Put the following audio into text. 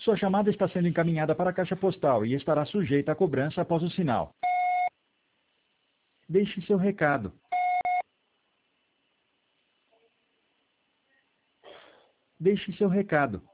Sua chamada está sendo encaminhada para a caixa postal e estará sujeita à cobrança após o sinal. Deixe seu recado. Deixe seu recado.